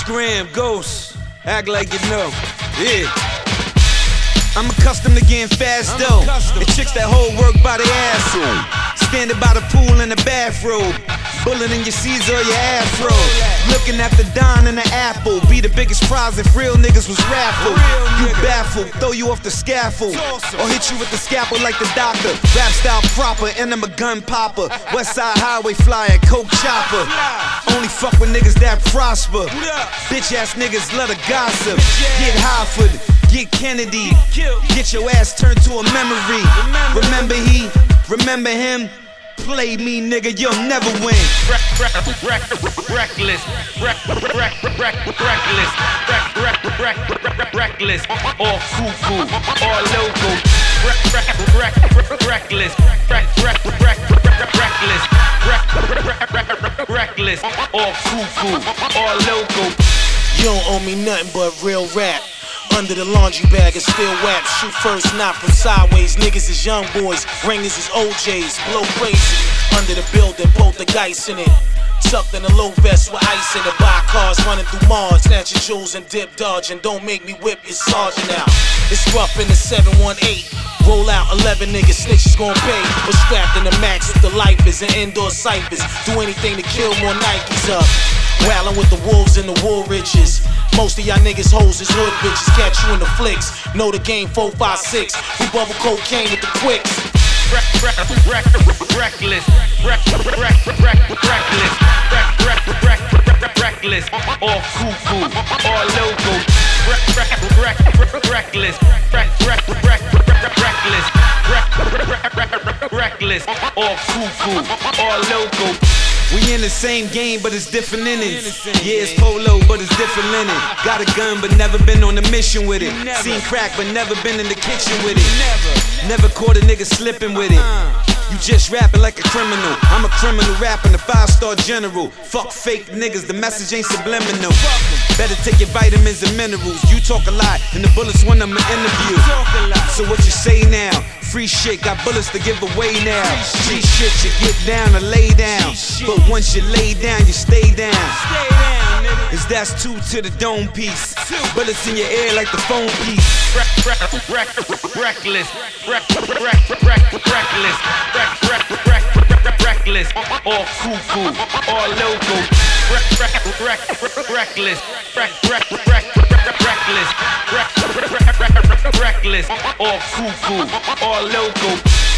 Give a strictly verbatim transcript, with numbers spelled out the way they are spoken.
Graham, Ghost, act like you know. Yeah. I'm accustomed to getting fast though. And chicks that hold work by the asshole. Standing by the pool in the bathrobe. Bullet in your Caesar or your afro. Looking at the Don and the apple. Be the biggest prize if real niggas was raffled. You baffled, throw you off the scaffold. Or hit you with the scalpel like the doctor. Rap style proper, and I'm a gun popper. West Side Highway flyer, coke chopper. Only fuck with niggas that prosper. Bitch ass niggas love to gossip. Get Hartford, get Kennedy. Get your ass turned to a memory. Remember he, remember him. Play me, nigga, you'll never win. Reckless, reckless, reckless, all cuckoo, all local. Reckless, reckless, reckless, all cuckoo, all local. You don't owe me nothing but real rap. Under the laundry bag is still whack. Shoot first, not from sideways. Niggas is young boys, ringers is O Js. Blow crazy. Under the building, poltergeist in it. Tucked in a low vest with ice in it. Buy cars running through Mars. Snatch your jewels and dip dodge. And don't make me whip your sergeant out. It's rough in the seven one eight. Roll out eleven niggas, snitches gon' pay. But strapped in the max with the lifers and indoor ciphers. Do anything to kill more Nikes up. Wildin' with the wolves and the wool riches. Most of y'all niggas hoes is hood bitches. Catch you in the flicks. Know the game four five six. We bubble cocaine with the quicks. Reckless, reckless, reckless, all cuckoo, all local. Reckless, reckless, reckless, all cuckoo, all local. We in the same game, but it's different innings. Yeah, it's polo, but it's different linen. Got a gun, but never been on a mission with it. Seen crack, but never been in the kitchen with it. Never caught a nigga slipping with it. You just rapping like a criminal. I'm a criminal rapping, a five-star general. Fuck fake niggas, the message ain't subliminal. Better take your vitamins and minerals. You talk a lot, and the bullets want them to interview. So what you say now? Free shit, got bullets to give away now. G shit, you get down or lay down. But once you lay down, you stay down. Cause that's two to the dome piece. Bullets in your ear like the phone piece. Reckless, reckless, reckless, all cuckoo, all local. Reckless, reckless, reckless, all cuckoo, all local.